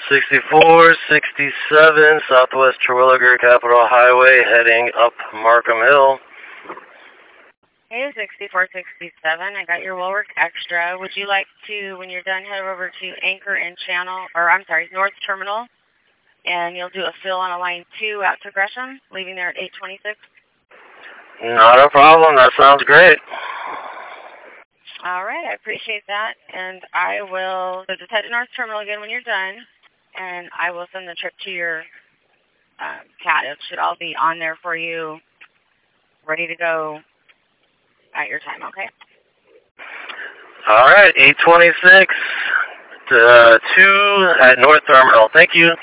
6467 Southwest Terwilliger Capitol Highway, heading up Markham Hill. Hey, 6467, I got your Woolwork Extra. Would you like to, when you're done, head over to Anchor and Channel, or I'm sorry, North Terminal, and you'll do a fill on a line 2 out to Gresham, leaving there at 8:26? Not a problem. That sounds great. All right, I appreciate that, and I will just head to North Terminal again when you're done, and I will send the trip to your cat. It should all be on there for you, ready to go at your time, okay? All right, 8:26 to 2 at North Terminal. Thank you.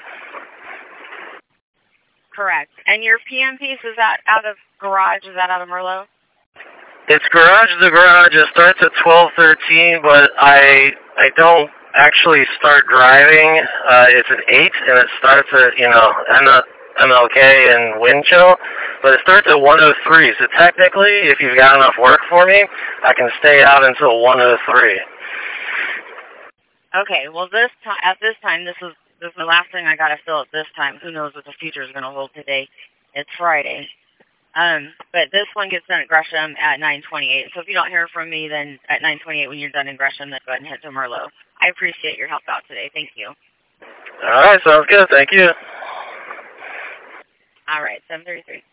Correct. And your PM piece, is that out of garage? Is that out of Merlot? It's garage to garage. It starts at 12:13, but I don't actually start driving. It's an 8, and it starts at, MLK and Windchill, but it starts at 1:03. So technically, if you've got enough work for me, I can stay out until 1:03. Okay. Well, at this time, this is the last thing I got to fill at this time. Who knows what the future is going to hold today? It's Friday. But this one gets done at Gresham at 9:28. So if you don't hear from me, then at 9:28 when you're done in Gresham, then go ahead and head to Merlot. I appreciate your help out today. Thank you. All right, sounds good. Thank you. All right, 7:33.